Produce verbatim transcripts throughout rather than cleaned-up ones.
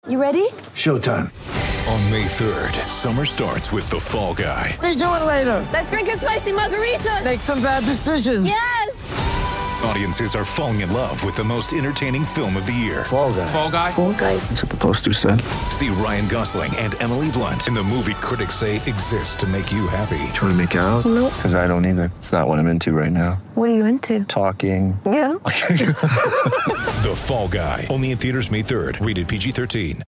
You ready? Showtime. On May third, summer starts with The Fall Guy. Let's do it later. Let's drink a spicy margarita. Make some bad decisions. Yes! Audiences are falling in love with the most entertaining film of the year. Fall Guy. Fall Guy? Fall Guy. That's what the poster said. See Ryan Gosling and Emily Blunt in the movie critics say exists to make you happy. Trying to make it out? Nope. Because I don't either. It's not what I'm into right now. What are you into? Talking. Yeah. The Fall Guy. Only in theaters May third. Rated P G thirteen.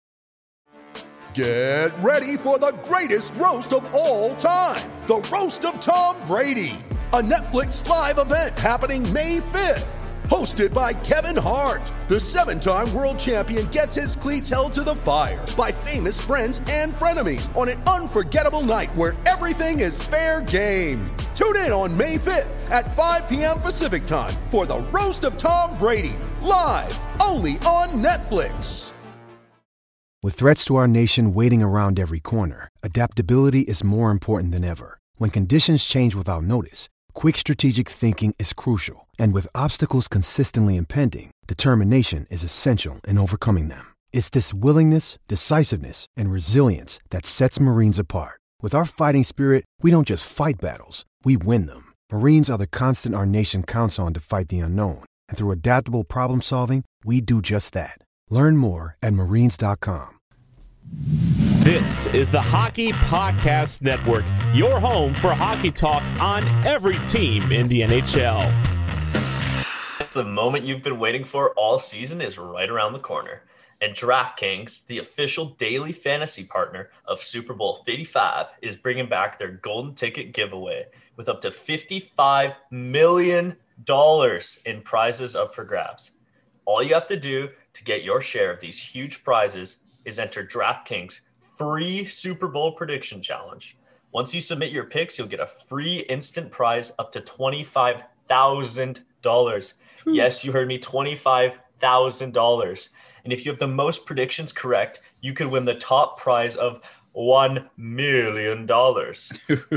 Get ready for the greatest roast of all time. The Roast of Tom Brady. A Netflix live event happening May fifth. Hosted by Kevin Hart. The seven-time world champion gets his cleats held to the fire by famous friends and frenemies on an unforgettable night where everything is fair game. Tune in on May fifth at five p.m. Pacific time for the Roast of Tom Brady. Live only on Netflix. With threats to our nation waiting around every corner, adaptability is more important than ever. When conditions change without notice, quick strategic thinking is crucial. And with obstacles consistently impending, determination is essential in overcoming them. It's this willingness, decisiveness, and resilience that sets Marines apart. With our fighting spirit, we don't just fight battles, we win them. Marines are the constant our nation counts on to fight the unknown. And through adaptable problem solving, we do just that. Learn more at marines dot com. This is the Hockey Podcast Network, your home for hockey talk on every team in the N H L. The moment you've been waiting for all season is right around the corner. And DraftKings, the official daily fantasy partner of Super Bowl fifty-five, is bringing back their golden ticket giveaway with up to fifty-five million dollars in prizes up for grabs. All you have to do to get your share of these huge prizes is enter DraftKings free Super Bowl prediction challenge. Once you submit your picks, you'll get a free instant prize up to twenty-five thousand dollars. Yes, you heard me, twenty-five thousand dollars. And if you have the most predictions correct, you could win the top prize of one million dollars.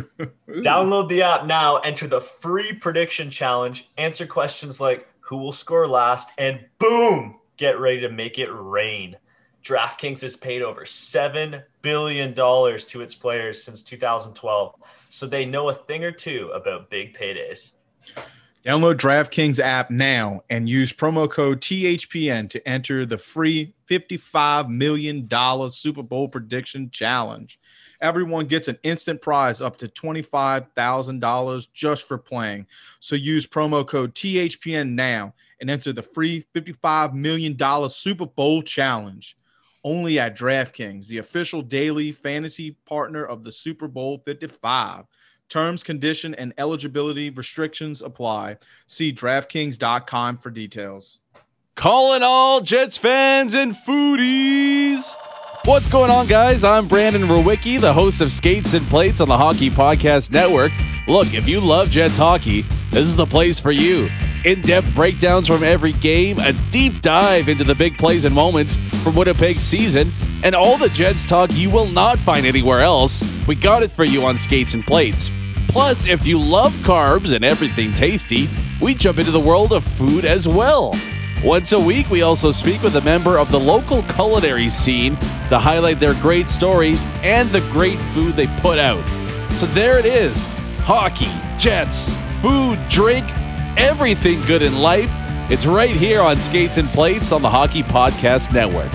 Download the app now, enter the free prediction challenge, answer questions like who will score last, and boom, get ready to make it rain. DraftKings has paid over seven billion dollars to its players since two thousand twelve, so they know a thing or two about big paydays. Download DraftKings app now and use promo code T H P N to enter the free fifty-five million dollars Super Bowl prediction challenge. Everyone gets an instant prize up to twenty-five thousand dollars just for playing. So use promo code T H P N now and enter the free fifty-five million dollars Super Bowl challenge. Only at DraftKings, the official daily fantasy partner of the Super Bowl fifty-five. Terms, condition, and eligibility restrictions apply. See DraftKings dot com for details. Calling all Jets fans and foodies. What's going on, guys? I'm Brandon Rowicki, the host of Skates and Plates on the Hockey Podcast Network. Look, if you love Jets hockey, this is the place for you. In-depth breakdowns from every game, a deep dive into the big plays and moments from Winnipeg's season, and all the Jets talk you will not find anywhere else. We got it for you on Skates and Plates. Plus, if you love carbs and everything tasty, we jump into the world of food as well. Once a week, we also speak with a member of the local culinary scene to highlight their great stories and the great food they put out. So there it is. Hockey, Jets, food, drink, everything good in life. It's right here on Skates and Plates on the Hockey Podcast Network.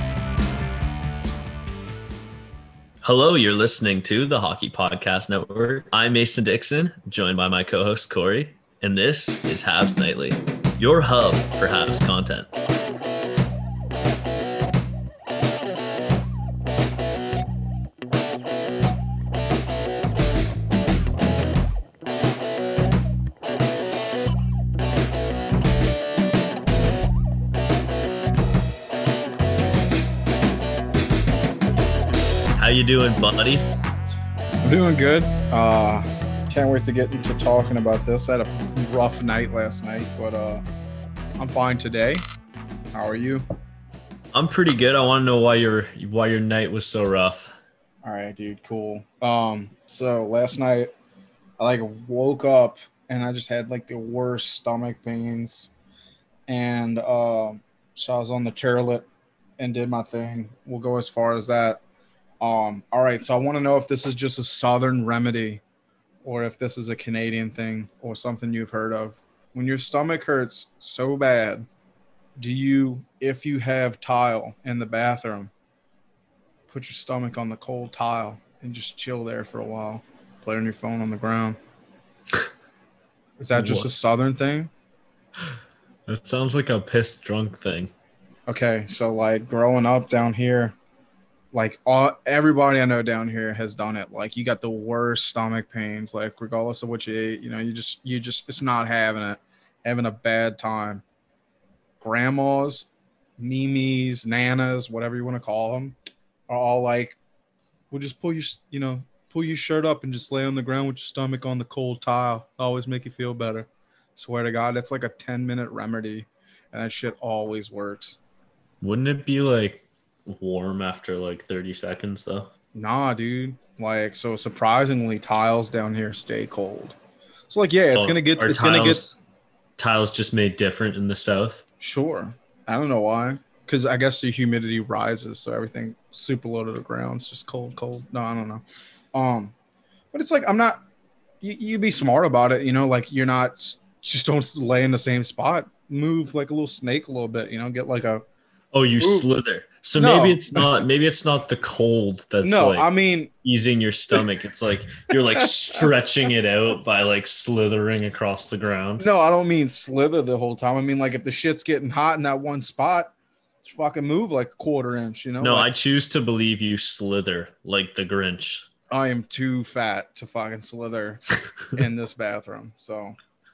Hello, you're listening to the Hockey Podcast Network. I'm Mason Dixon, joined by my co-host Corey, and this is Habs Nightly, your hub for Habs content. How you doing, buddy? I'm doing good. Uh, can't wait to get into talking about this. I had a rough night last night, but uh, I'm fine today. How are you? I'm pretty good. I want to know why your why your night was so rough. All right, dude. Cool. Um, so last night I like woke up and I just had like the worst stomach pains, and um, so I was on the chairlift and did my thing. We'll go as far as that. Um, all right, so I want to know if this is just a Southern remedy or if this is a Canadian thing or something you've heard of. When your stomach hurts so bad, do you, if you have tile in the bathroom, put your stomach on the cold tile and just chill there for a while, play on your phone on the ground? Is that just What? a Southern thing? That sounds like a pissed drunk thing. Okay, so like growing up down here, like all everybody I know down here has done it. Like you got the worst stomach pains, like regardless of what you ate, you know, you just you just it's not having it, having a bad time. Grandmas, mimis, nanas, whatever you want to call them, are all like, "We'll just pull your, you know, pull your shirt up and just lay on the ground with your stomach on the cold tile. Always make you feel better." Swear to God, that's like a ten minute remedy, and that shit always works. Wouldn't it be like warm after like thirty seconds though? Nah, dude. Like, so surprisingly, tiles down here stay cold. So like, yeah, it's Oh, gonna get, are it's gonna get. tiles- Tiles just made different in the South. Sure. I don't know why. Because I guess the humidity rises, so everything super low to the ground. It's just cold, cold. No, I don't know. Um, but it's like I'm not. You you be smart about it, you know. Like you're not. Just don't lay in the same spot. Move like a little snake a little bit, you know. Get like a. Oh, you Ooh. slither. So No. maybe it's not. Maybe it's not the cold that's No, like I mean, easing your stomach. It's like you're like stretching it out by like slithering across the ground. no, I don't mean slither the whole time. I mean like if the shit's getting hot in that one spot, just fucking move like a quarter inch, you know. No, I like, choose to believe you slither like the Grinch. I am too fat to fucking slither in this bathroom. So,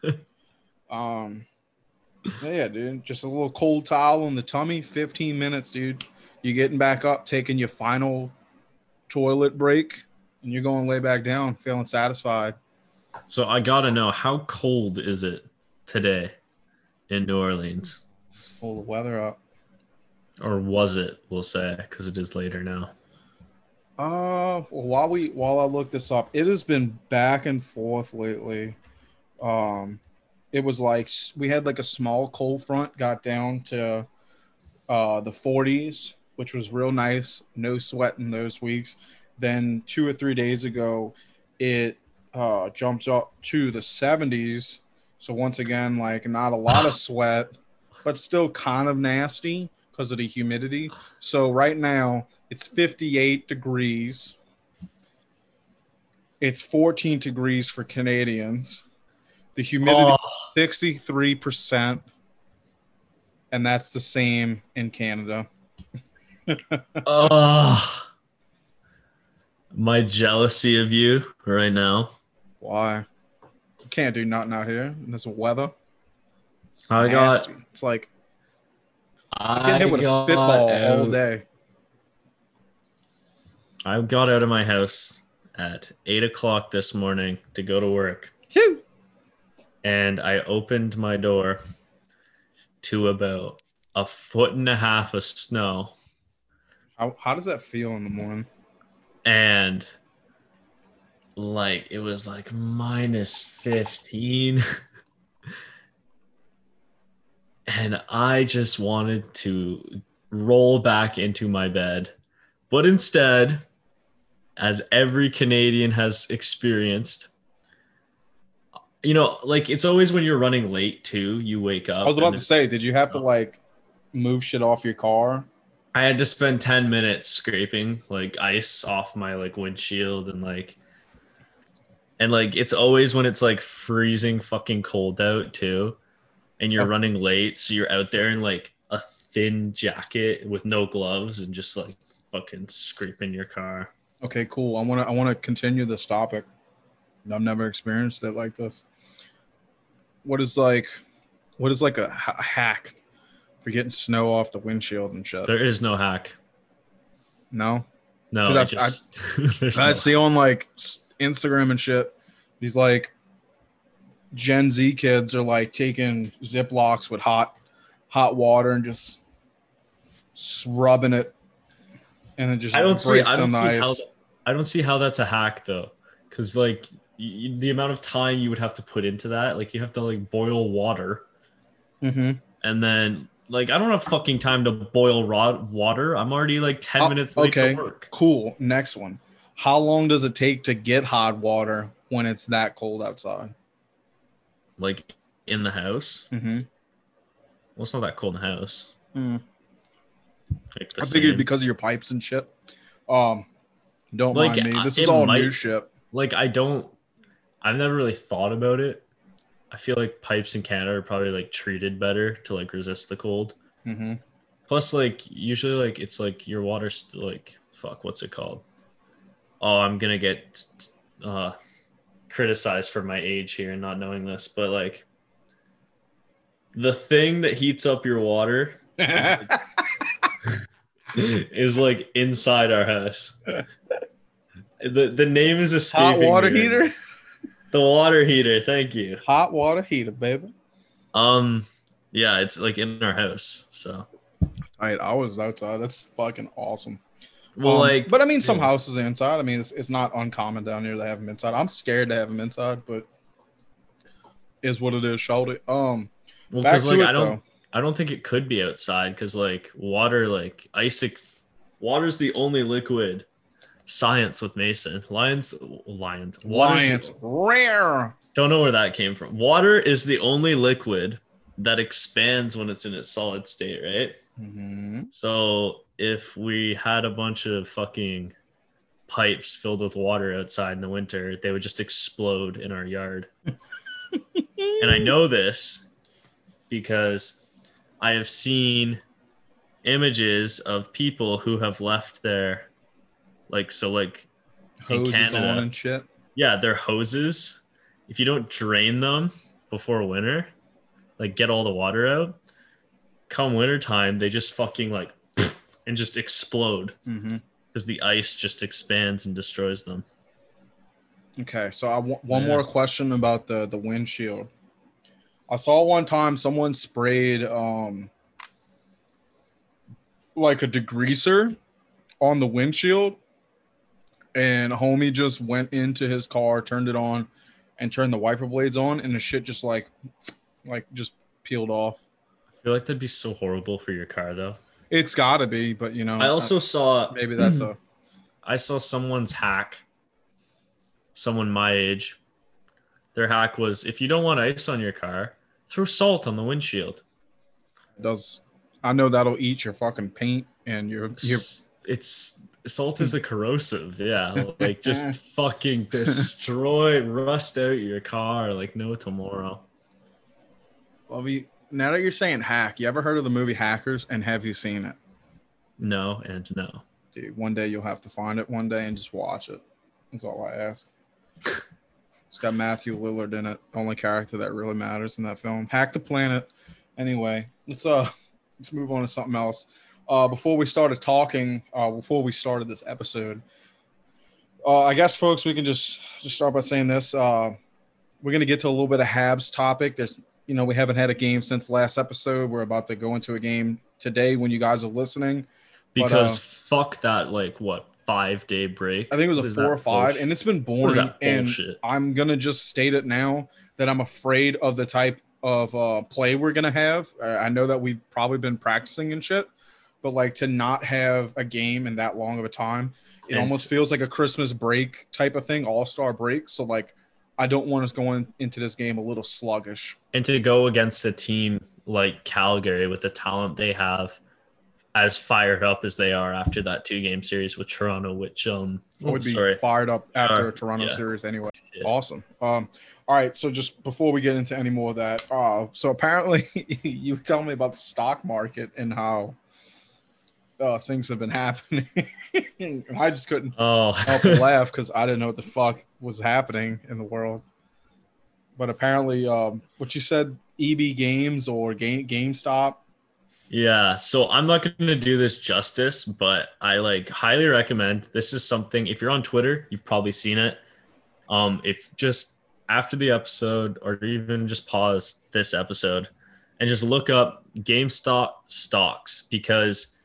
um, yeah, dude, just a little cold towel on the tummy, fifteen minutes, dude. You're getting back up, taking your final toilet break, and you're going to lay back down, feeling satisfied. So I gotta know, how cold is it today in New Orleans? Let's pull the weather up. Or was it, we'll say, because it is later now. Uh, well, while we while I look this up, it has been back and forth lately. Um, it was like we had like a small cold front, got down to uh the forties, which was real nice. No sweat in those weeks. Then two or three days ago, it uh jumps up to the seventies. So once again, like not a lot of sweat, but still kind of nasty because of the humidity. So right now it's fifty-eight degrees. It's fourteen degrees for Canadians. The humidity Oh. is sixty-three percent. And that's the same in Canada. Oh, my jealousy of you right now. Why? You can't do nothing out here in this weather. It's I got- nasty. It's like I getting hit with a got spitball all out- day. I got out of my house at eight o'clock this morning to go to work. Phew. And I opened my door to about a foot and a half of snow. How, how does that feel in the morning? And like it was like minus fifteen. And I just wanted to roll back into my bed. But instead, as every Canadian has experienced, you know, like it's always when you're running late too, you wake up. I was about and to it's- say, did you have to like move shit off your car? I had to spend ten minutes scraping like ice off my like windshield and like and like it's always when it's like freezing fucking cold out too and you're Oh. running late, so you're out there in like a thin jacket with no gloves and just like fucking scraping your car. Okay, cool. I want to I want to continue this topic. I've never experienced it like this. What is like what is like a, ha- hack for getting snow off the windshield and shit? There is no hack. No? No, 'Cause I I- just there's I no- see on like s- Instagram and shit, these like Gen Z kids are like taking Ziplocs with hot hot water and just s- rubbing it, and it just I don't see. breaks I don't see on the how. ice. I don't see how that's a hack though, because like y- the amount of time you would have to put into that, like you have to like boil water Mm-hmm. and then like I don't have fucking time to boil raw water. I'm already like ten Oh, minutes late okay, to work. cool. Next one. How long does it take to get hot water when it's that cold outside? Like in the house. Mm-hmm. Well, it's not that cold in the house. Mm. Like the I figured same. because of your pipes and shit. Um, don't Like, mind me. uh, This it is all might- new shit. Like I don't. I've never really thought about it. I feel like pipes in Canada are probably like treated better to like resist the cold. Mm-hmm. Plus, like usually, like it's like your water's still like fuck. What's it called? Oh, I'm gonna get uh, criticized for my age here and not knowing this, but like the thing that heats up your water is like inside our house. The the name is escaping. Hot water me right heater. now. The water heater. Thank you. Hot water heater, baby. Um, yeah, it's like in our house. So, All right, I was outside. That's fucking awesome. well, Um, like, but I mean, some yeah. houses are inside. I mean, it's, it's not uncommon down here to have them inside. I'm scared to have them inside, but is what it is. Shout it. Um, well, back because to like it, I don't, though. I don't think it could be outside because like water, like ice, ex- water's the only liquid. Science with Mason. Lions, lions, water's the- Lions rare. Don't know where that came from. Water is the only liquid that expands when it's in its solid state, right? Mm-hmm. So if we had a bunch of fucking pipes filled with water outside in the winter, they would just explode in our yard. And I know this because I have seen images of people who have left their, like, so like in Hoses Canada, on and shit. yeah, their hoses, if you don't drain them before winter, like get all the water out, come winter time, they just fucking like and just explode Mm-hmm. because the ice just expands and destroys them. Okay, so I want one Yeah. more question about the the windshield. I saw one time someone sprayed um like a degreaser on the windshield, and homie just went into his car, turned it on, and turned the wiper blades on, and the shit just like like just peeled off. I feel like that'd be so horrible for your car though. It's gotta be, but you know, I also saw maybe that's a I saw someone's hack. Someone my age. Their hack was if you don't want ice on your car, throw salt on the windshield. does. I know that'll eat your fucking paint and your your. S- It's salt is a corrosive, yeah. Like just fucking destroy, rust out your car like no tomorrow. Well, we, now that you're saying hack, you ever heard of the movie Hackers, and have you seen it? No and no. Dude, one day you'll have to find it one day and just watch it. That's all I ask. It's got Matthew Lillard in it, only character that really matters in that film. Hack the Planet. Anyway, let's uh let's move on to something else. Uh, before we started talking, uh, before we started this episode, uh, I guess, folks, we can just just start by saying this. Uh, we're gonna get to a little bit of Habs topic. There's, you know, we haven't had a game since last episode. We're about to go into a game today when you guys are listening. But, Because uh, fuck that, like what, five day break? I think it was What a is four that or five, bullshit? and it's been What is boring. that And bullshit? I'm gonna just state it now that I'm afraid of the type of uh, play we're gonna have. Uh, I know that we've probably been practicing and shit, but like to not have a game in that long of a time, it And almost feels like a Christmas break type of thing, All Star break. So like, I don't want us going into this game a little sluggish. And to go against a team like Calgary with the talent they have, as fired up as they are after that two game series with Toronto, which um I would be sorry. fired up after Uh, a Toronto yeah. series anyway. Yeah. Awesome. Um, all right. So just before we get into any more of that, uh, so apparently you tell me about the stock market and how uh, things have been happening. And I just couldn't Oh help but laugh because I didn't know what the fuck was happening in the world. But apparently, um, what you said, E B Games or Game GameStop. Yeah, so I'm not going to do this justice, but I like highly recommend. This is something, if you're on Twitter, you've probably seen it. Um, if just after the episode, or even just pause this episode and just look up GameStop stocks, because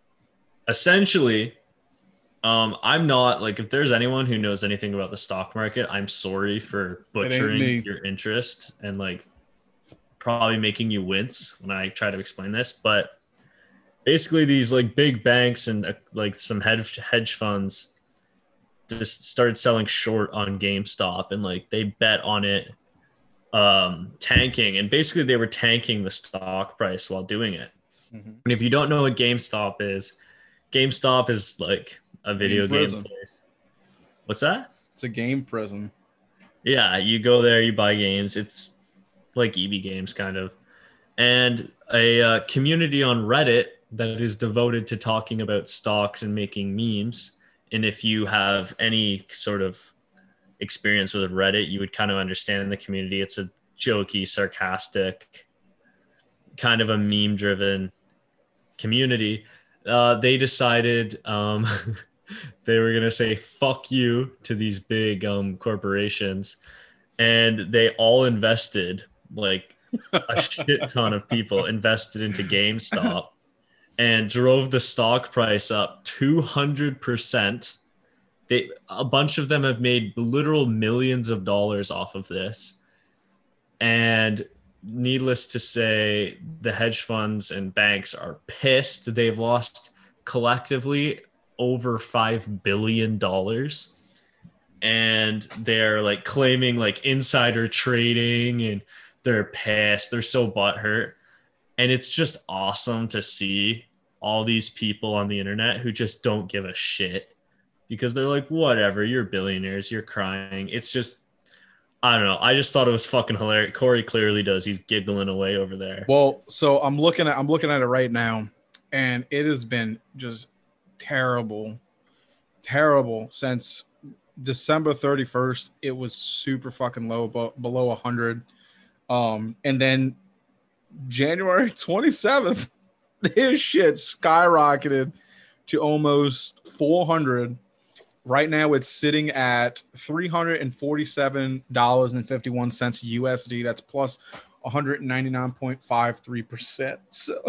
essentially, um, I'm not like, if there's anyone who knows anything about the stock market, I'm sorry for It ain't me. butchering your interest and like probably making you wince when I try to explain this, but basically these like big banks and uh, like some hedge hedge funds just started selling short on GameStop, and like they bet on it um, tanking, and basically they were tanking the stock price while doing it. Mm-hmm. And if you don't know what GameStop is, GameStop is like a video game, game place. What's that? It's a game prison. Yeah, you go there, you buy games. It's like E B Games kind of. And a uh, community on Reddit that is devoted to talking about stocks and making memes. And if you have any sort of experience with Reddit, you would kind of understand the community. It's a jokey, sarcastic, kind of a meme-driven community. Uh, they decided um, they were going to say fuck you to these big um, corporations. And they all invested, like a shit ton of people invested into GameStop and drove the stock price up two hundred percent. They, a bunch of them have made literal millions of dollars off of this. And needless to say, the hedge funds and banks are pissed. They've lost collectively over five billion dollars. And they're like claiming like insider trading, and they're pissed. They're so butthurt. And it's just awesome to see all these people on the internet who just don't give a shit, because they're like, whatever, you're billionaires, you're crying. It's just, I don't know. I just thought it was fucking hilarious. Corey clearly does. He's giggling away over there. Well, so I'm looking at I'm looking at it right now, and it has been just terrible, terrible since December thirty-first. It was super fucking low, but below one hundred. Um, and then January twenty-seventh, this shit skyrocketed to almost four hundred. Right now, it's sitting at three hundred forty-seven dollars and fifty-one cents U S D. That's plus one hundred ninety-nine point five three percent. So,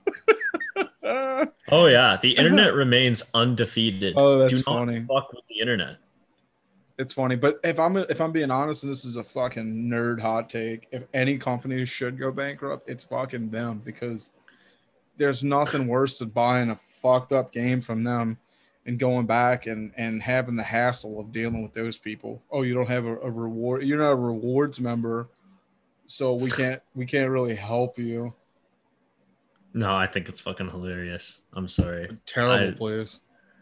oh yeah, the internet remains undefeated. Oh, that's Do not funny. Fuck with the internet. It's funny, but if I'm if I'm being honest, and this is a fucking nerd hot take, if any company should go bankrupt, it's fucking them, because there's nothing worse than buying a fucked up game from them and going back and, and having the hassle of dealing with those people. Oh, you don't have a, a reward. You're not a rewards member, so we can't we can't really help you. No, I think it's fucking hilarious. I'm sorry. Terrible I, place.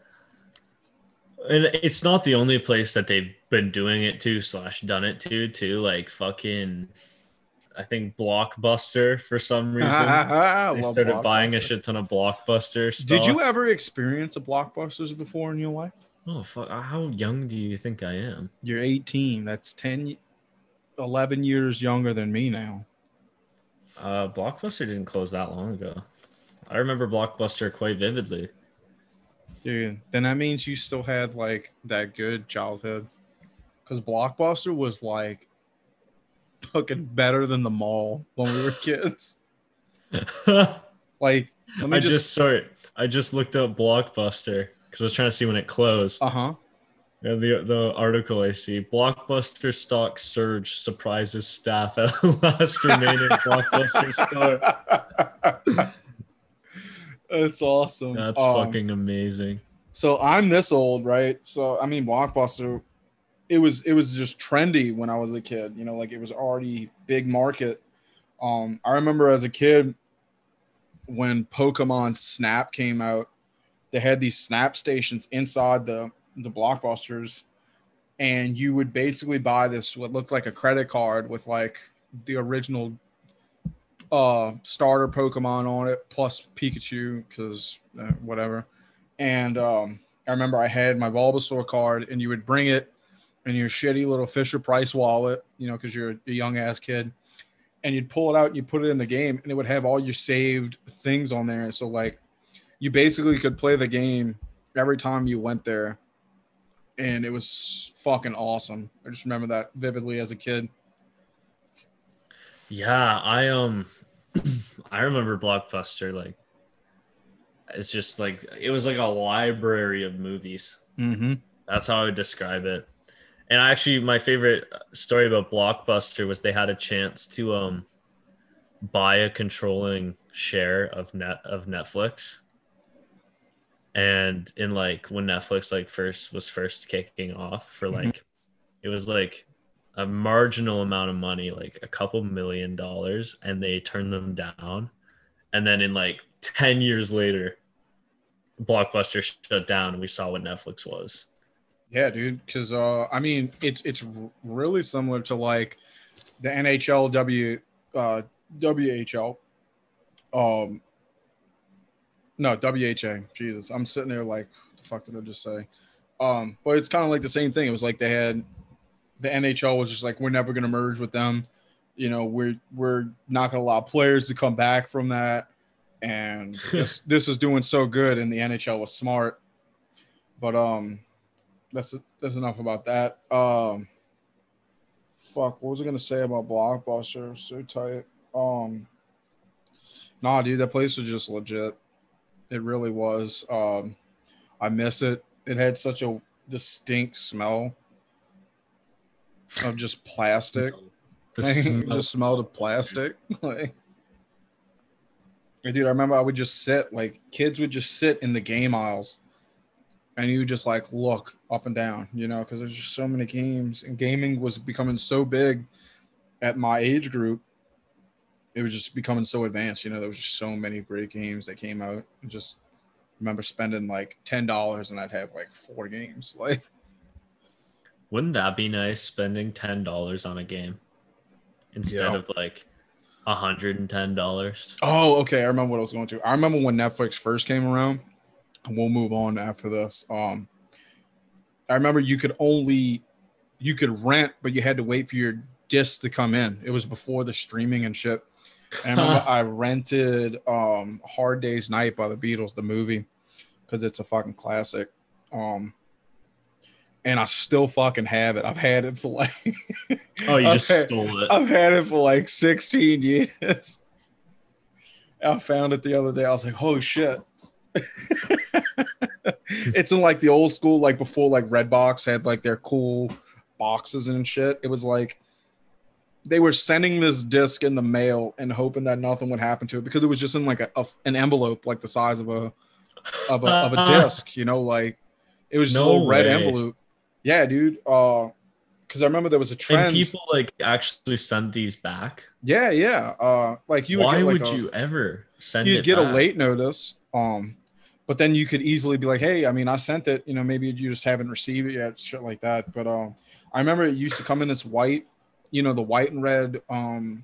And it's not the only place that they've been doing it to slash done it to, too. Like fucking, I think Blockbuster, for some reason, they started buying a shit ton of Blockbuster stocks. Did you ever experience a Blockbusters before in your life? Oh, fuck. How young do you think I am? You're eighteen. That's ten, eleven years younger than me now. Uh, Blockbuster didn't close that long ago. I remember Blockbuster quite vividly. Dude, then that means you still had like that good childhood, because Blockbuster was like fucking better than the mall when we were kids. Like, let me I just, just sorry, I just looked up Blockbuster because I was trying to see when it closed. Uh huh. Yeah, the the article I see: Blockbuster stock surge surprises staff at last remaining Blockbuster store. It's awesome. That's um, fucking amazing. So I'm this old, right? So I mean, Blockbuster, it was it was just trendy when I was a kid. You know, like it was already big market. Um, I remember as a kid when Pokemon Snap came out, they had these Snap stations inside the the Blockbusters, and you would basically buy this what looked like a credit card with like the original uh starter Pokemon on it plus Pikachu, because uh, whatever. And um I remember I had my Bulbasaur card, and you would bring it in your shitty little Fisher Price wallet, you know, because you're a young ass kid, and you'd pull it out and you put it in the game, and it would have all your saved things on there. So like you basically could play the game every time you went there, and it was fucking awesome. I just remember that vividly as a kid. Yeah, I um I remember Blockbuster, like it's just like it was like a library of movies. Mm-hmm. That's how I would describe it. And actually my favorite story about Blockbuster was they had a chance to um buy a controlling share of net of Netflix. And in like when Netflix like first was first kicking off for like, it was like a marginal amount of money, like a couple million dollars, and they turned them down. And then in like ten years later, Blockbuster shut down and we saw what Netflix was. Yeah, dude. Because uh, I mean, it's it's really similar to like the N H L, W uh, W H L. Um, no, W H A. Jesus, I'm sitting there like, what the fuck did I just say? Um, but it's kind of like the same thing. It was like they had the N H L was just like, we're never going to merge with them. You know, we're we're not going to allow players to come back from that. And this this is doing so good, and the N H L was smart. But um, that's that's enough about that. Um, fuck, what was I gonna say about Blockbuster? So tight. Um, nah, dude, that place was just legit. It really was. Um, I miss it. It had such a distinct smell of just plastic. The Like, smell. just smelled of plastic. Like, dude, I remember I would just sit, like kids would just sit in the game aisles, and you would just like look up and down, you know, because there's just so many games, and gaming was becoming so big at my age group. It was just becoming so advanced, you know. There was just so many great games that came out. I just remember spending like ten dollars, and I'd have like four games. Like, Wouldn't that be nice, spending ten dollars on a game instead Yeah. of like one hundred ten dollars? oh, okay, I remember what I was going to. I remember when Netflix first came around, and we'll move on after this. Um, I remember you could only you could rent, but you had to wait for your disc to come in. It was before the streaming and shit. And I remember I rented um, Hard Day's Night by the Beatles, the movie, because it's a fucking classic. Um, and I still fucking have it. I've had it for like Oh, you I've just had- stole it. I've had it for like sixteen years. I found it the other day. I was like, oh shit. It's in like the old school, like before like Redbox had like their cool boxes and shit. It was like they were sending this disc in the mail and hoping that nothing would happen to it, because it was just in like a, a an envelope like the size of a of a of a disc, you know, like it was just No a little red way. envelope. Yeah, dude. Uh because I remember there was a trend. And people like actually send these back. Yeah, yeah. Uh, like you would Why get like would a, you ever send you'd it get back? a late notice. Um, but then you could easily be like, hey, I mean, I sent it. You know, maybe you just haven't received it yet, shit like that. But um, I remember it used to come in this white, you know, the white and red. Um,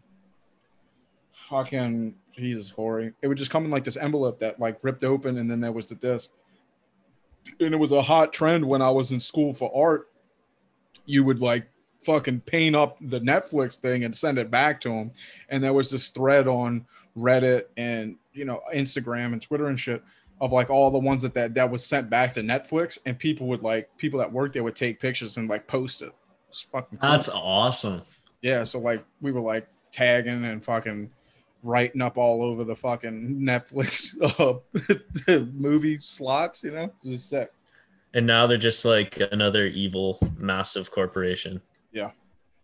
fucking Jesus, Corey. It would just come in like this envelope that like ripped open, and then there was the disc. And it was a hot trend when I was in school for art. You would like fucking paint up the Netflix thing and send it back to them. And there was this thread on Reddit and, you know, Instagram and Twitter and shit of like all the ones that, that that was sent back to Netflix, and people would like people that worked there would take pictures and like post it. It's fucking cool. That's awesome. Yeah, so like we were like tagging and fucking writing up all over the fucking Netflix uh, movie slots, you know? It was sick. And now they're just like another evil, massive corporation. Yeah.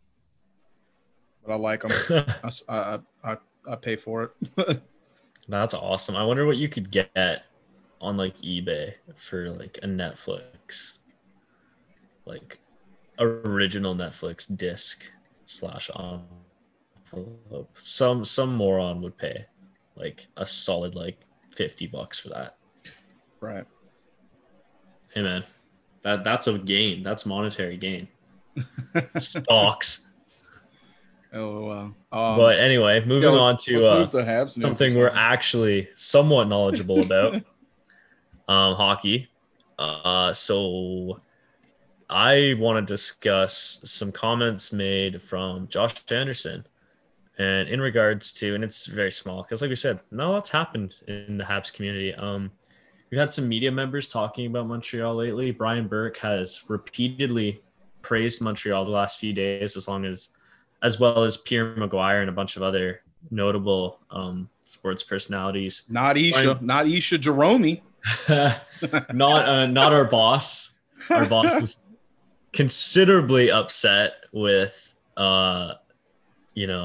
But I like them. I, I, I, I pay for it. That's awesome. I wonder what you could get on like eBay for like a Netflix, like original Netflix disc slash envelope. Some some moron would pay like a solid like fifty bucks for that. Right. Hey man, that that's a gain. That's monetary gain. Stocks. Oh wow. Um, But anyway, moving yeah, on let's- to, let's uh, move to Habs news or something we're something. actually somewhat knowledgeable about, um, hockey. Uh, so I want to discuss some comments made from Josh Anderson, and in regards to, and it's very small because, like we said, not a lot's happened in the Habs community. Um, we've had some media members talking about Montreal lately. Brian Burke has repeatedly praised Montreal the last few days, as long as, as well as Pierre Maguire and a bunch of other notable um, sports personalities. Not Isha, Brian- not Isha Jerome. not uh, not our boss. Our boss was considerably upset with, uh, you know,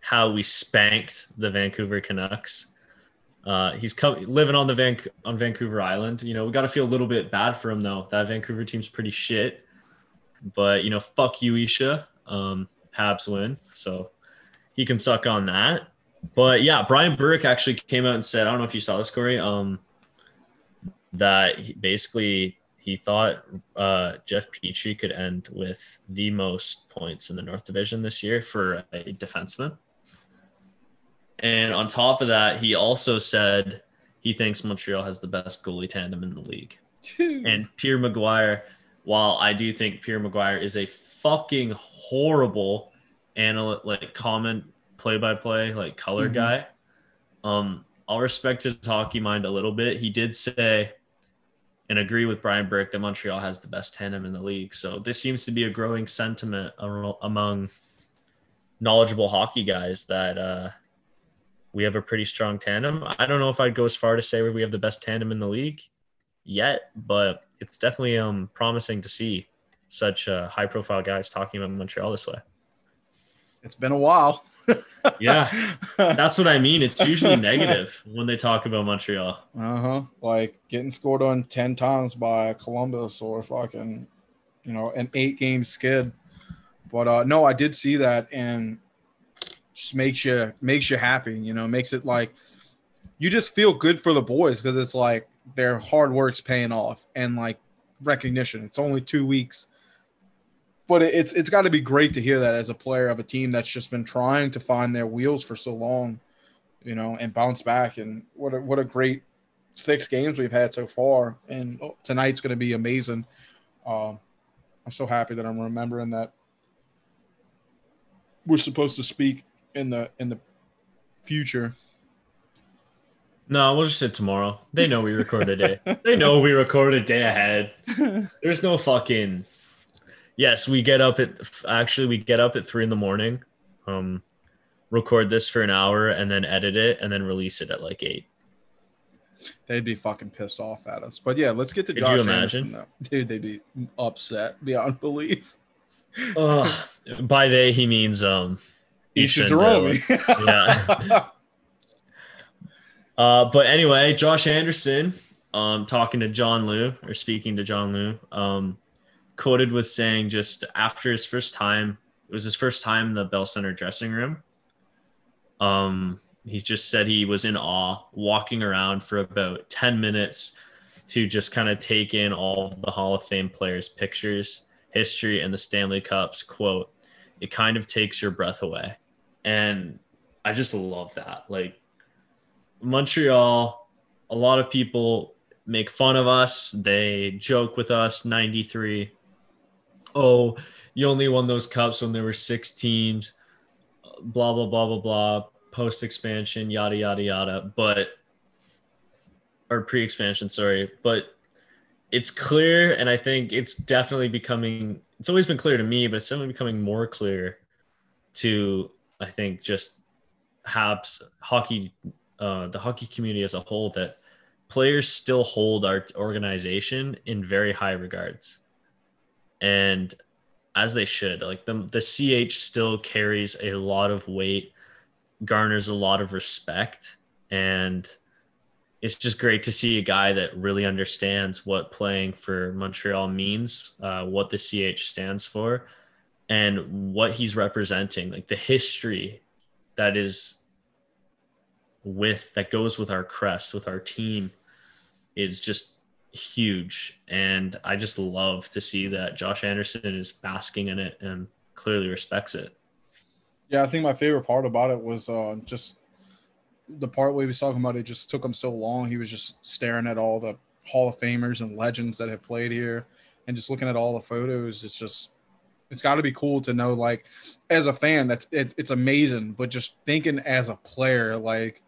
how we spanked the Vancouver Canucks. Uh, he's come, living on the Van, on Vancouver Island. You know, we got to feel a little bit bad for him though. That Vancouver team's pretty shit. But you know, fuck you, Isha. Um, Habs win, so he can suck on that. But yeah, Brian Burke actually came out and said, I don't know if you saw this, Corey, um, that he basically he thought uh, Jeff Petrie could end with the most points in the North Division this year for a defenseman. And on top of that, he also said he thinks Montreal has the best goalie tandem in the league. And Pierre Maguire, while I do think Pierre Maguire is a fucking horrible analyst, like comment play-by-play, like color mm-hmm. guy, um, I'll respect his hockey mind a little bit. He did say and agree with Brian Burke that Montreal has the best tandem in the league. So this seems to be a growing sentiment among knowledgeable hockey guys that uh, we have a pretty strong tandem. I don't know if I'd go as far to say we have the best tandem in the league yet, but it's definitely um, promising to see such uh, high-profile guys talking about Montreal this way. It's been a while. Yeah, that's what I mean. It's usually negative when they talk about Montreal. Uh-huh. Like getting scored on ten times by Columbus or fucking, you know, an eight-game skid. But uh, no, I did see that, and just makes you makes you happy. You know, makes it like you just feel good for the boys because it's like their hard work's paying off and like recognition. It's only two weeks. But it's it's got to be great to hear that as a player of a team that's just been trying to find their wheels for so long, you know, and bounce back. And what a, what a great six games we've had so far. And tonight's going to be amazing. Um, I'm so happy that I'm remembering that we're supposed to speak in the in the future. No, we'll just sit tomorrow. They know we record a day. They know we record a day ahead. There's no fucking. Yes, we get up at actually we get up at three in the morning, um, record this for an hour and then edit it and then release it at like eight. They'd be fucking pissed off at us. But yeah, let's get to Could Josh you imagine? Anderson, though. Dude, they'd be upset beyond belief. Uh, by they he means um Isha Jerome. Yeah. uh, but anyway, Josh Anderson, um, talking to John Liu or speaking to John Liu, um. quoted with saying just after his first time, it was his first time in the Bell Center dressing room. Um, he just said he was in awe, walking around for about ten minutes to just kind of take in all of the Hall of Fame players' pictures, history, and the Stanley Cups. Quote, it kind of takes your breath away. And I just love that. Like Montreal, a lot of people make fun of us. They joke with us, ninety-three. Oh, you only won those cups when there were six teams, blah, blah, blah, blah, blah, post-expansion, yada, yada, yada, but, or pre-expansion, sorry, but it's clear, and I think it's definitely becoming, it's always been clear to me, but it's definitely becoming more clear to, I think, just Habs hockey, uh, the hockey community as a whole, that players still hold our organization in very high regards. And as they should, like the, the C H still carries a lot of weight, garners a lot of respect. And it's just great to see a guy that really understands what playing for Montreal means, uh, what the C H stands for, and what he's representing, like the history that is with, that goes with our crest, with our team, is just huge. And I just love to see that Josh Anderson is basking in it and clearly respects it. Yeah, I think my favorite part about it was uh, just the part where he was talking about it just took him so long. He was just staring at all the Hall of Famers and legends that have played here and just looking at all the photos. It's just, it's got to be cool to know, like, as a fan, that's it, it's amazing. But just thinking as a player, like,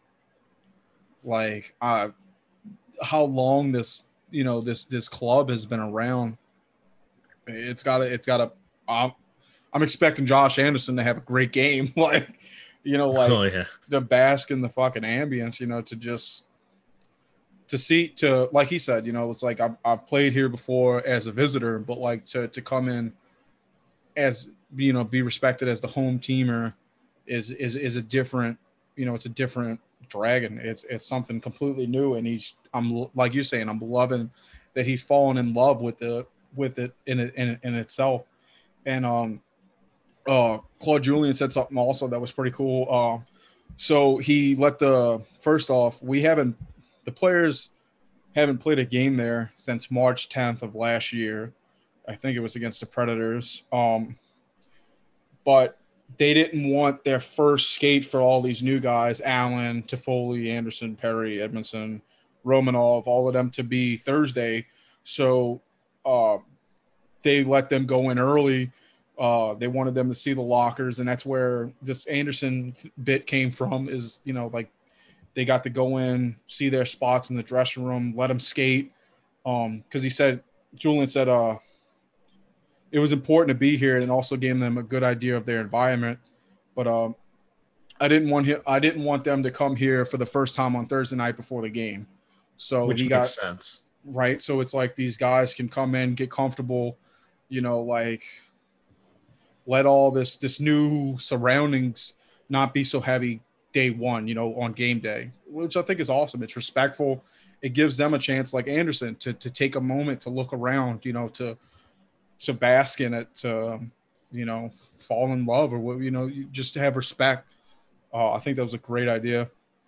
like uh, how long this, you know, this this club has been around. It's got to, it's got to, um, I'm expecting Josh Anderson to have a great game. Like, you know, like oh, yeah. to bask in the fucking ambience, you know, to just, to see, to, like he said, you know, it's like I've, I've played here before as a visitor, but like to, to come in as, you know, be respected as the home teamer is is is a different, you know, it's a different dragon. It's it's something completely new, and he's I'm like you're saying, I'm loving that he's fallen in love with the with it in it in, in itself. And um, uh, Claude Julien said something also that was pretty cool. Uh, so he let the first off, we haven't the players haven't played a game there since March tenth of last year. I think it was against the Predators. Um, but they didn't want their first skate for all these new guys, Allen, Toffoli, Anderson, Perry, Edmondson, Romanov, all of them to be Thursday. So uh, they let them go in early. Uh, they wanted them to see the lockers, and that's where this Anderson bit came from is, you know, like they got to go in, see their spots in the dressing room, let them skate. Um, because he said, Julien said, uh, it was important to be here and also gave them a good idea of their environment. But um, I didn't want him, I didn't want them to come here for the first time on Thursday night before the game. So Which he makes got sense. Right. So it's like these guys can come in, get comfortable, you know, like let all this this new surroundings not be so heavy day one, you know, on game day, which I think is awesome. It's respectful. It gives them a chance, like Anderson, to to take a moment to look around, you know, to to bask in it, to, you know, fall in love or what, you know, just to have respect. Uh, I think that was a great idea.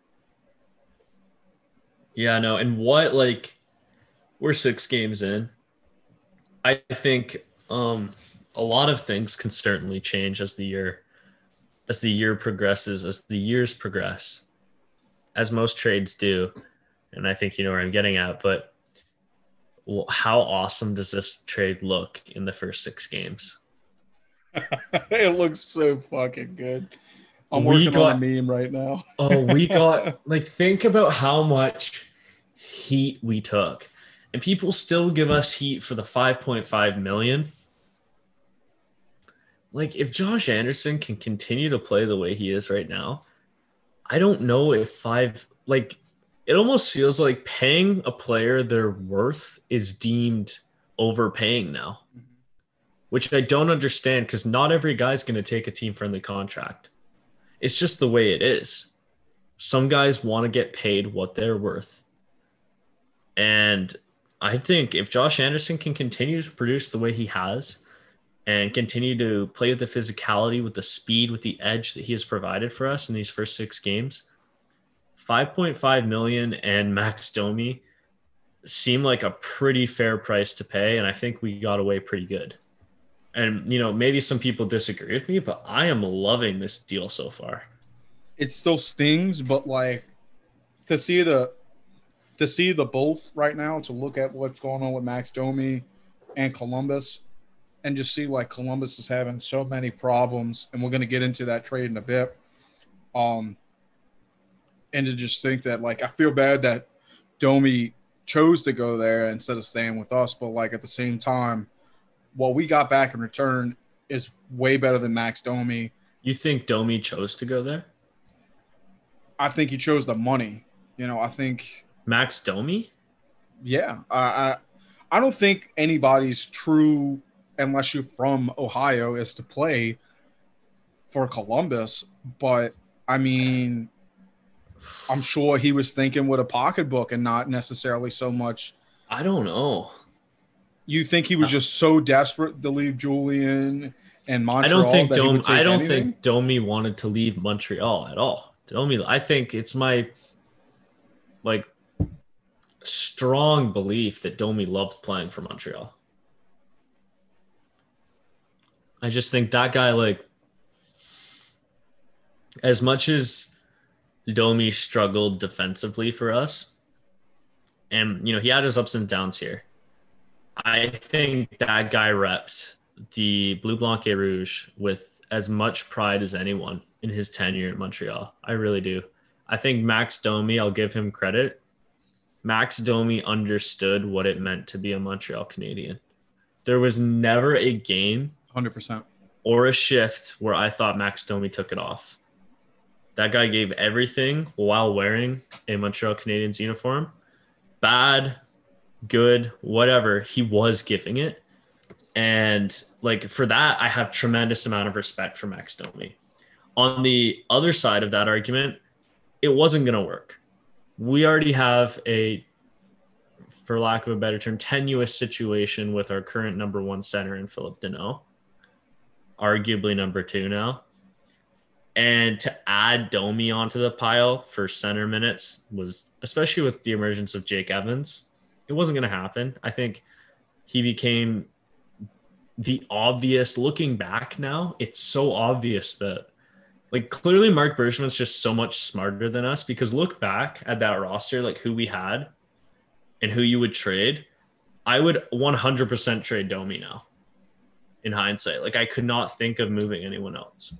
Yeah, no. And what, like, we're six games in. I think um, a lot of things can certainly change as the year, as the year progresses, as the years progress, as most trades do. And I think you know where I'm getting at, but well, how awesome does this trade look in the first six games? It looks so fucking good. I'm We working got- on a meme right now. Oh, we got like think about how much heat we took, and people still give us heat for the five point five million. Like if Josh Anderson can continue to play the way he is right now, I don't know if five like it almost feels like paying a player their worth is deemed overpaying now, which I don't understand because not every guy's going to take a team-friendly contract. It's just the way it is. Some guys want to get paid what they're worth. And I think if Josh Anderson can continue to produce the way he has and continue to play with the physicality, with the speed, with the edge that he has provided for us in these first six games, five point five million and Max Domi seem like a pretty fair price to pay. And I think we got away pretty good. And, you know, maybe some people disagree with me, but I am loving this deal so far. It still stings, but like to see the to see the both right now, to look at what's going on with Max Domi and Columbus, and just see like Columbus is having so many problems, and we're going to get into that trade in a bit. Um, and to just think that like I feel bad that Domi chose to go there instead of staying with us, but like at the same time, what we got back in return is way better than Max Domi. You think Domi chose to go there? I think he chose the money. You know, I think Max Domi? Yeah. I I, I don't think anybody's true, unless you're from Ohio, is to play for Columbus. But, I mean, I'm sure he was thinking with a pocketbook and not necessarily so much. I don't know. You think he was just so desperate to leave Julien and Montreal? I don't think that he Domi. would take I don't anything? think Domi wanted to leave Montreal at all. Domi, I think it's my like strong belief that Domi loved playing for Montreal. I just think that guy, like, as much as Domi struggled defensively for us, and you know he had his ups and downs here, I think that guy repped the Bleu Blanc et Rouge with as much pride as anyone in his tenure in Montreal. I really do. I think Max Domi, I'll give him credit. Max Domi understood what it meant to be a Montreal Canadian. There was never a game one hundred percent or a shift where I thought Max Domi took it off. That guy gave everything while wearing a Montreal Canadiens uniform. Bad, good, whatever, he was giving it. And like for that, I have tremendous amount of respect for Max Domi. On the other side of that argument, it wasn't going to work. We already have a, for lack of a better term, tenuous situation with our current number one center in Philip Deneau, arguably number two now. And to add Domi onto the pile for center minutes was, especially with the emergence of Jake Evans, it wasn't going to happen. I think he became the obvious, looking back now, it's so obvious that, like, clearly Mark Bergevin's just so much smarter than us, because look back at that roster, like who we had and who you would trade. I would one hundred percent trade Domi now in hindsight. Like, I could not think of moving anyone else.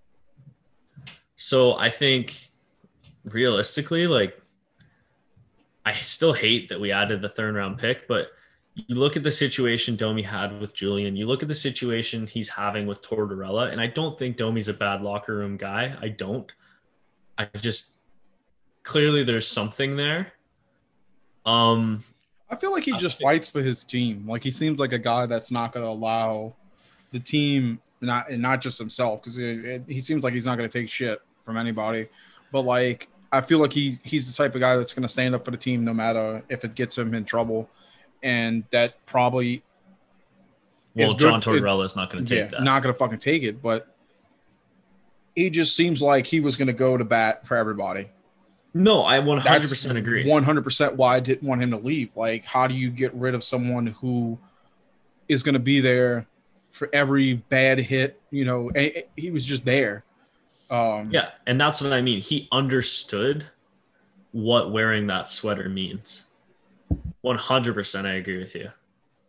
So I think realistically, like, I still hate that we added the third round pick, but you look at the situation Domi had with Julian, you look at the situation he's having with Tortorella, and I don't think Domi's a bad locker room guy. I don't. I just, clearly there's something there. Um, I feel like he just think, fights for his team. Like, he seems like a guy that's not going to allow the team, not and not just himself, because he seems like he's not going to take shit from anybody. But, like, I feel like he he's the type of guy that's going to stand up for the team no matter if it gets him in trouble. And that probably well, John Tortorella is not going to take yeah, that. Not going to fucking take it, but he just seems like he was going to go to bat for everybody. No, I one hundred percent That's agree. one hundred percent why I didn't want him to leave. Like, how do you get rid of someone who is going to be there for every bad hit? You know, and he was just there. Um, yeah, and that's what I mean. He understood what wearing that sweater means. one hundred percent I agree with you.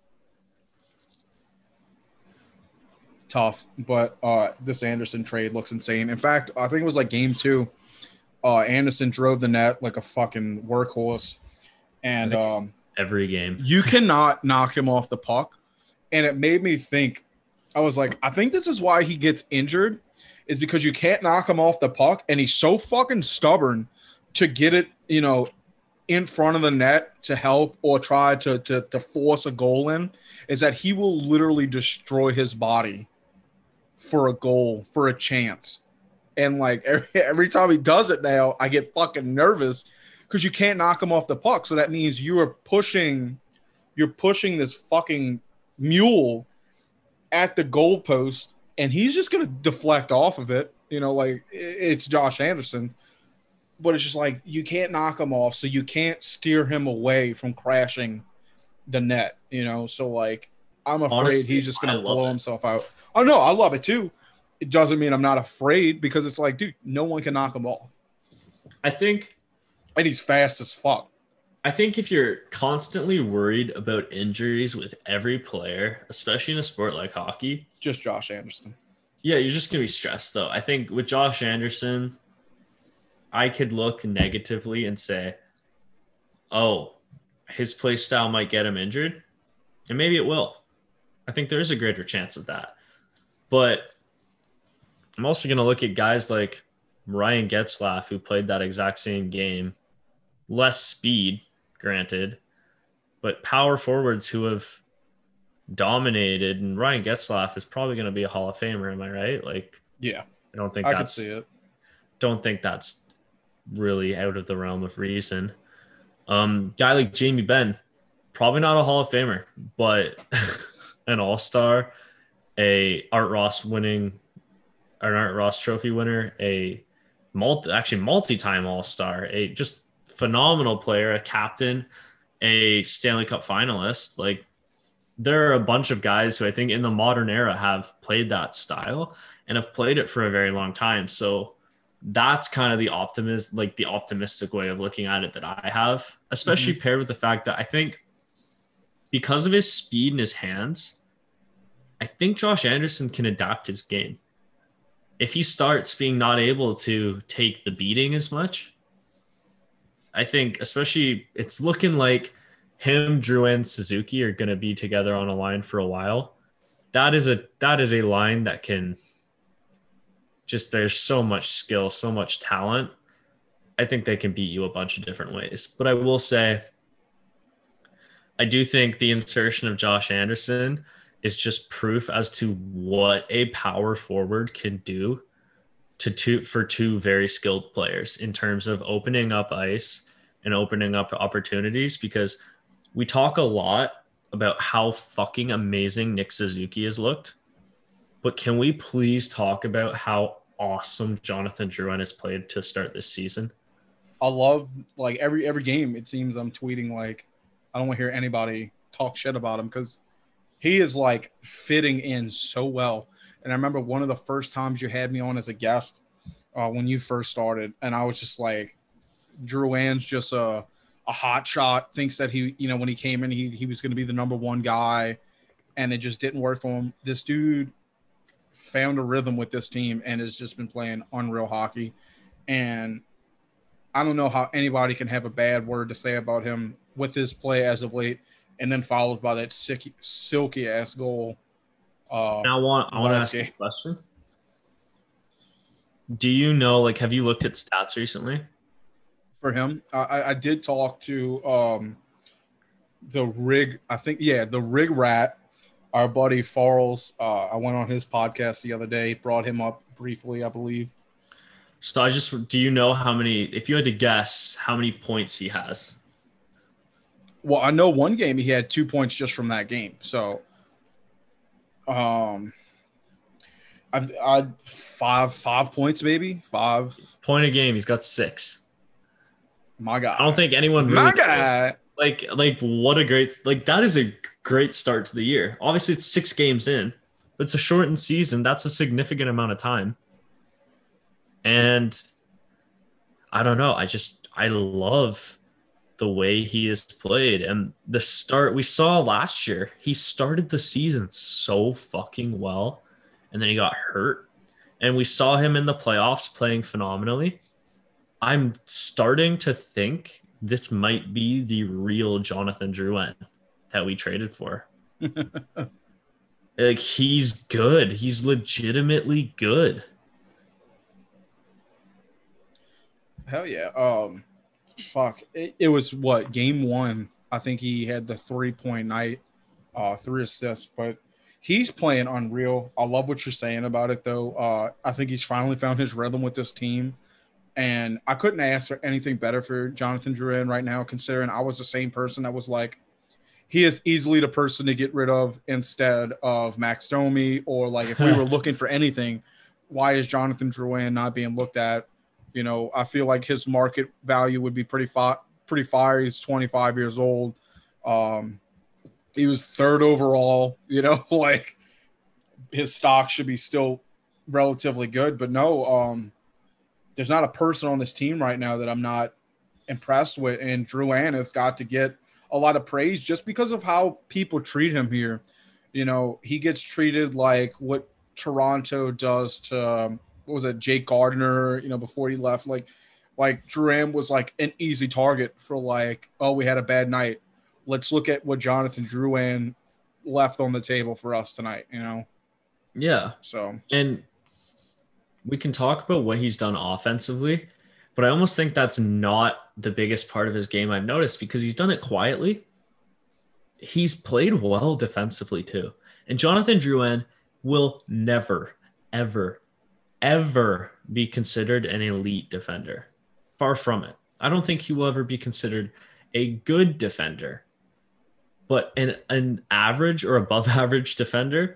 Tough, but uh, this Anderson trade looks insane. In fact, I think it was like game two. Uh, Anderson drove the net like a fucking workhorse. And um, every game. You cannot knock him off the puck. And it made me think, I was like, I think this is why he gets injured, is because you can't knock him off the puck. And he's so fucking stubborn to get it, you know, in front of the net to help or try to, to, to force a goal in, is that he will literally destroy his body for a goal, for a chance. And like every, every time he does it now, I get fucking nervous because you can't knock him off the puck. So that means you are pushing, you're pushing this fucking mule at the goalpost, and he's just going to deflect off of it. You know, like it's Josh Anderson. But it's just like you can't knock him off, so you can't steer him away from crashing the net, you know? So, like, I'm afraid Honestly, he's just going to blow it. himself out. Oh, no, I love it, too. It doesn't mean I'm not afraid, because it's like, dude, no one can knock him off. I think – and he's fast as fuck. I think if you're constantly worried about injuries with every player, especially in a sport like hockey – just Josh Anderson. Yeah, you're just going to be stressed, though. I think with Josh Anderson – I could look negatively and say, oh, his play style might get him injured. And maybe it will. I think there is a greater chance of that. But I'm also going to look at guys like Ryan Getzlaf, who played that exact same game. Less speed, granted, but power forwards who have dominated. And Ryan Getzlaf is probably going to be a Hall of Famer, am I right? Like, yeah, I don't think I that's, can see it. Don't think that's really out of the realm of reason. Um, guy like Jamie Benn, probably not a Hall of Famer, but an all-star, a Art Ross winning, an Art Ross trophy winner, a multi, actually multi-time all-star, a just phenomenal player, a captain, a Stanley Cup finalist. Like, there are a bunch of guys who I think in the modern era have played that style and have played it for a very long time. So that's kind of the optimist, like the optimistic way of looking at it that I have, especially mm-hmm. paired with the fact that I think because of his speed in his hands, I think Josh Anderson can adapt his game. If he starts being not able to take the beating as much, I think especially it's looking like him, Drew, and Suzuki are going to be together on a line for a while. That is a, that is a line that can just, there's so much skill, so much talent. I think they can beat you a bunch of different ways. But I will say, I do think the insertion of Josh Anderson is just proof as to what a power forward can do to two for two very skilled players in terms of opening up ice and opening up opportunities, because we talk a lot about how fucking amazing Nick Suzuki has looked. But can we please talk about how awesome Jonathan Drouin has played to start this season? I love, like, every every game, it seems I'm tweeting, like, I don't want to hear anybody talk shit about him because he is, like, fitting in so well. And I remember one of the first times you had me on as a guest uh, when you first started, and I was just like, Drouin's just a, a hot shot, thinks that he, you know, when he came in, he, he was going to be the number one guy, and it just didn't work for him. This dude found a rhythm with this team and has just been playing unreal hockey. And I don't know how anybody can have a bad word to say about him with his play as of late, and then followed by that silky, silky ass goal. Uh, now I want I want to ask you a question. Do you know, like, have you looked at stats recently for him? I, I did talk to um, the rig. I think yeah, the rig rat. Our buddy Farrells. Uh, I went on his podcast the other day. Brought him up briefly, I believe. So I just, do you know how many, if you had to guess, how many points he has? Well, I know one game he had two points just from that game. So, um, I, I five five points maybe five point a game. He's got six. My God, I don't think anyone really My knows. guy. Like like what a great like that is a great start to the year. Obviously, it's six games in, but it's a shortened season. That's a significant amount of time. And I don't know. I just I love the way he has played, and the start we saw last year. He started the season so fucking well, and then he got hurt, and we saw him in the playoffs playing phenomenally. I'm starting to think this might be the real Jonathan Drouin that we traded for. Like, he's good. He's legitimately good. Hell yeah. Um, fuck. It, it was what, game one? I think he had the three point night, uh, three assists, but he's playing unreal. I love what you're saying about it, though. Uh, I think he's finally found his rhythm with this team. And I couldn't ask for anything better for Jonathan Drouin right now, considering I was the same person that was like, he is easily the person to get rid of instead of Max Domi, or like if we were looking for anything, why is Jonathan Drouin not being looked at? You know, I feel like his market value would be pretty fi- pretty fire. He's twenty-five years old. Um, he was third overall, you know, like his stock should be still relatively good, but no, um, there's not a person on this team right now that I'm not impressed with. And Drouin has got to get a lot of praise just because of how people treat him here. You know, he gets treated like what Toronto does to, um, what was it, Jake Gardiner, you know, before he left. Like, like Drouin was like an easy target for like, oh, we had a bad night. Let's look at what Jonathan Drouin left on the table for us tonight, you know? Yeah. So, and we can talk about what he's done offensively, but I almost think that's not the biggest part of his game I've noticed, because he's done it quietly. He's played well defensively too. And Jonathan Drouin will never, ever, ever be considered an elite defender. Far from it. I don't think he will ever be considered a good defender, but an, an average or above average defender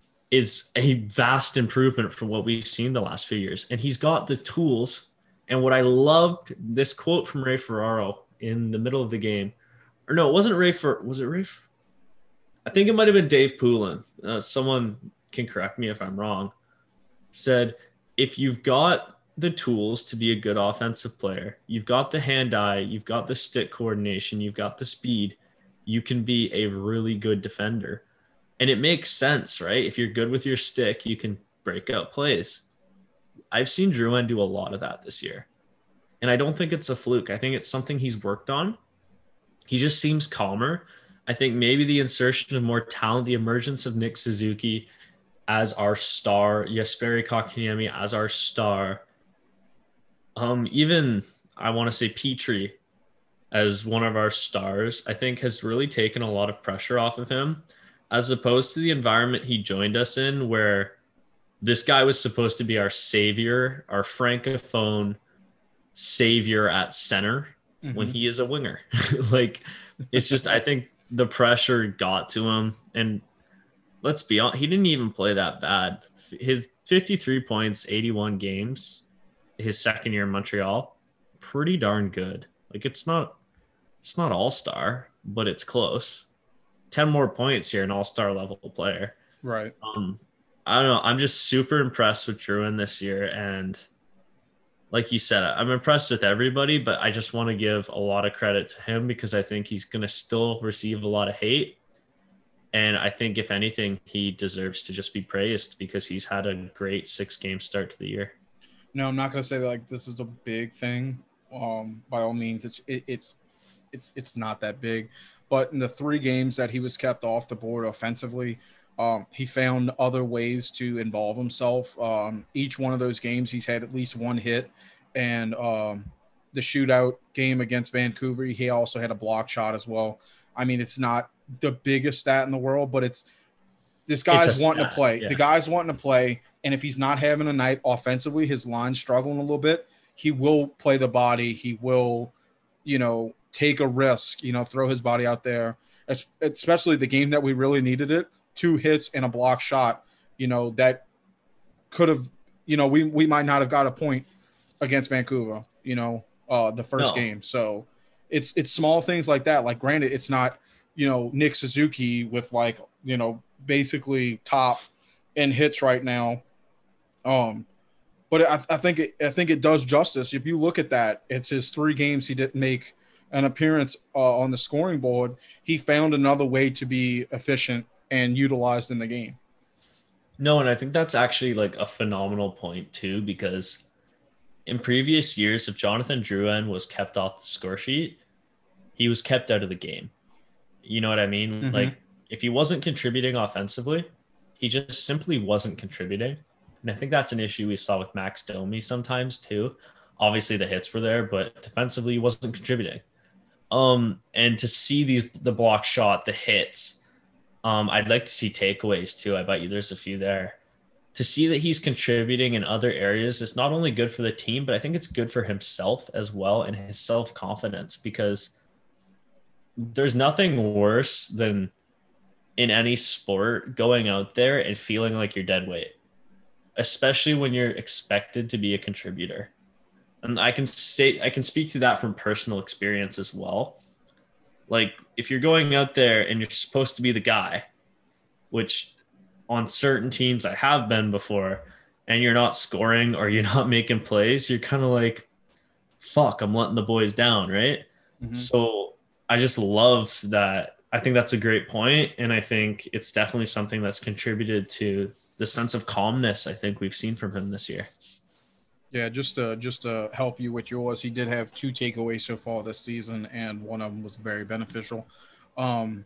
is a vast improvement from what we've seen the last few years. And he's got the tools. And what I loved, this quote from Ray Ferraro in the middle of the game, or no, it wasn't Ray for, was it Ray? For, I think it might've been Dave Poulin. Uh, someone can correct me if I'm wrong. Said, if you've got the tools to be a good offensive player, you've got the hand-eye, you've got the stick coordination, you've got the speed, you can be a really good defender. And it makes sense, right? If you're good with your stick, you can break out plays. I've seen Drouin do a lot of that this year. And I don't think it's a fluke. I think it's something he's worked on. He just seems calmer. I think maybe the insertion of more talent, the emergence of Nick Suzuki as our star, Jesperi Kotkaniemi as our star, um, even I want to say Petrie as one of our stars, I think has really taken a lot of pressure off of him, as opposed to the environment he joined us in, where this guy was supposed to be our savior, our francophone savior at center mm-hmm. when he is a winger. Like, it's just, I think the pressure got to him. And let's be honest, he didn't even play that bad. His fifty-three points, eighty-one games, his second year in Montreal, pretty darn good. Like, it's not, it's not all-star, but it's close. ten more points here, an all-star level player. Right. Um, I don't know. I'm just super impressed with Drouin this year. And like you said, I'm impressed with everybody, but I just want to give a lot of credit to him because I think he's going to still receive a lot of hate. And I think, if anything, he deserves to just be praised because he's had a great six-game start to the year. No, I'm not going to say that, like, this is a big thing. Um, by all means, it's it, it's it's it's not that big. But in the three games that he was kept off the board offensively, um, he found other ways to involve himself. Um, each one of those games, he's had at least one hit. And um, the shootout game against Vancouver, he also had a block shot as well. I mean, it's not the biggest stat in the world, but it's this guy's it's wanting stat, to play. yeah. The guy's wanting to play. And if he's not having a night offensively, his line's struggling a little bit, he will play the body. He will, you know, take a risk, you know, throw his body out there, especially the game that we really needed it. Two hits and a block shot, you know, that could have, you know, we, we might not have got a point against Vancouver, you know, uh, the first No. game. So it's, it's small things like that. Like, granted, it's not, you know, Nick Suzuki with, like, you know, basically top in hits right now. Um, but I, I think it, I think it does justice. If you look at that, it's his three games he didn't make an appearance uh, on the scoring board. He found another way to be efficient and utilized in the game. No, and I think that's actually like a phenomenal point too, because in previous years, if Jonathan Drouin was kept off the score sheet, he was kept out of the game. You know what I mean? Mm-hmm. Like, if he wasn't contributing offensively, he just simply wasn't contributing. And I think that's an issue we saw with Max Domi sometimes too. Obviously the hits were there, but defensively he wasn't contributing. Um, and to see these, the block shot, the hits, um, I'd like to see takeaways too. I bet you there's a few there. To see that he's contributing in other areas is not only good for the team, but I think it's good for himself as well and his self-confidence, because there's nothing worse than in any sport going out there and feeling like you're dead weight, especially when you're expected to be a contributor. And I can say, I can speak to that from personal experience as well. Like, if you're going out there and you're supposed to be the guy, which on certain teams I have been before, and you're not scoring or you're not making plays, you're kind of like, fuck, I'm letting the boys down, right? Mm-hmm. So I just love that. I think that's a great point, and I think it's definitely something that's contributed to the sense of calmness I think we've seen from him this year. Yeah, just to, just to help you with yours, he did have two takeaways so far this season, and one of them was very beneficial. Um,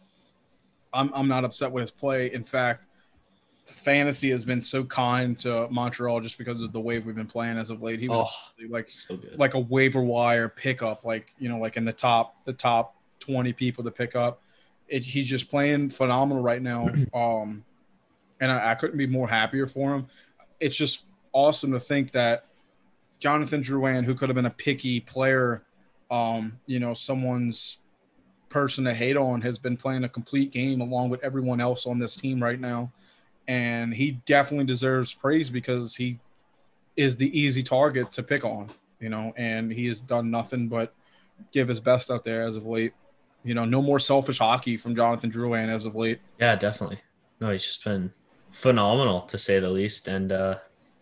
I'm I'm not upset with his play. In fact, fantasy has been so kind to Montreal just because of the way we've been playing as of late. He was oh, like so good. like a waiver wire pickup, like, you know, like in the top the top twenty people to pick up. It, he's just playing phenomenal right now, um, and I, I couldn't be more happier for him. It's just awesome to think that Jonathan Drouin, who could have been a picky player, um, you know, someone's person to hate on, has been playing a complete game along with everyone else on this team right now. And he definitely deserves praise because he is the easy target to pick on, you know, and he has done nothing but give his best out there as of late. You know, no more selfish hockey from Jonathan Drouin as of late. Yeah, definitely. No, he's just been phenomenal to say the least. And uh,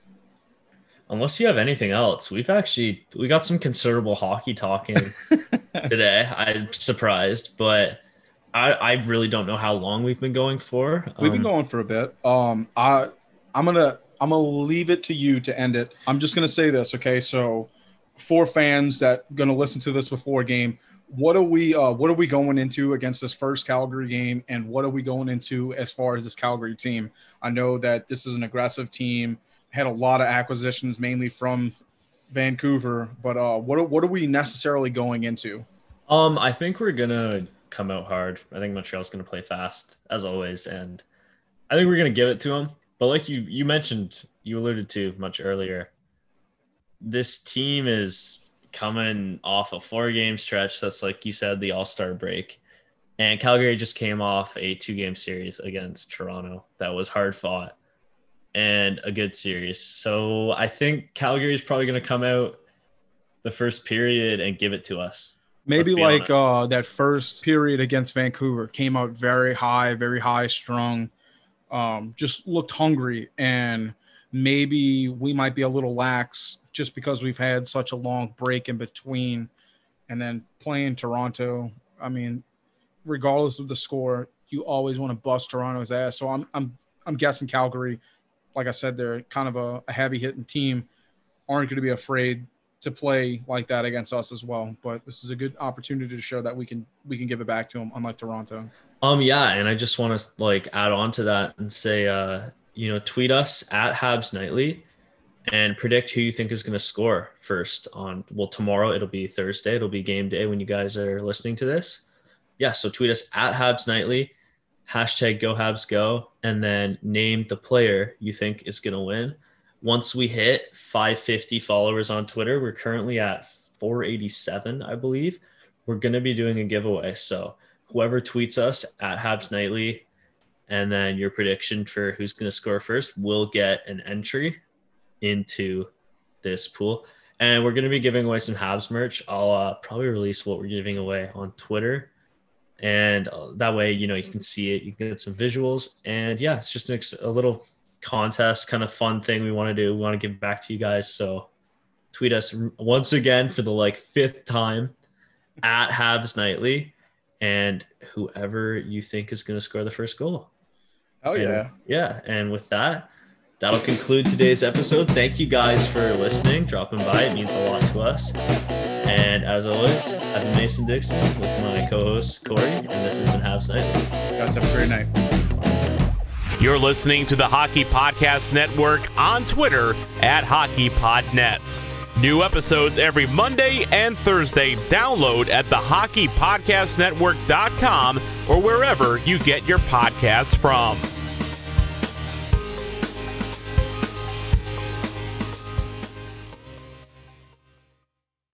unless you have anything else, we've actually, we got some considerable hockey talking today. I'm surprised, but I, I really don't know how long we've been going for. We've been Um, going for a bit. Um, I, I'm gonna, I'm gonna leave it to you to end it. I'm just gonna say this, okay? So, for fans that gonna listen to this before a game, what are we, uh, what are we going into against this first Calgary game, and what are we going into as far as this Calgary team? I know that this is an aggressive team, had a lot of acquisitions mainly from Vancouver, but uh, what are, what are we necessarily going into? Um, I think we're gonna come out hard. I think Montreal's gonna play fast as always, and I think we're gonna give it to them. But like you you mentioned, you alluded to much earlier, this team is coming off a four-game stretch. That's, like you said, the All-Star break. And Calgary just came off a two-game series against Toronto that was hard-fought and a good series. So I think Calgary is probably going to come out the first period and give it to us. Maybe like uh, that first period against Vancouver came out very high, very high strung, um, just looked hungry. And maybe we might be a little lax just because we've had such a long break in between. And then playing Toronto, I mean, regardless of the score, you always want to bust Toronto's ass. So I'm I'm I'm guessing Calgary, like I said, they're kind of a, a heavy hitting team, aren't going to be afraid to play like that against us as well. But this is a good opportunity to show that we can we can give it back to them, unlike Toronto. Um yeah, and I just want to like add on to that and say uh you know, tweet us at Habs Nightly and predict who you think is going to score first on, well, tomorrow. It'll be Thursday. It'll be game day when you guys are listening to this. Yeah, so tweet us at Habs Nightly, hashtag Go Habs Go, and then name the player you think is going to win. Once we hit five fifty followers on Twitter, we're currently at four eighty-seven, I believe. We're going to be doing a giveaway. So whoever tweets us at Habs Nightly and then your prediction for who's going to score first will get an entry into this pool. And we're going to be giving away some Habs merch. I'll uh, probably release what we're giving away on Twitter. And uh, that way, you know, you can see it, you can get some visuals. And yeah, it's just an ex- a little contest, kind of fun thing we want to do. We want to give back to you guys. So tweet us once again for the like fifth time at Habs Nightly, and whoever you think is going to score the first goal. Oh yeah. And, yeah. And with that, that'll conclude today's episode. Thank you guys for listening, dropping by. It means a lot to us. And as always, I've been Mason Dixon with my co-host Corey, and this has been Habs Nightly. Guys, have a great night. You're listening to the Hockey Podcast Network on Twitter at HockeyPodNet. New episodes every Monday and Thursday. Download at the hockey podcast network dot com or wherever you get your podcasts from.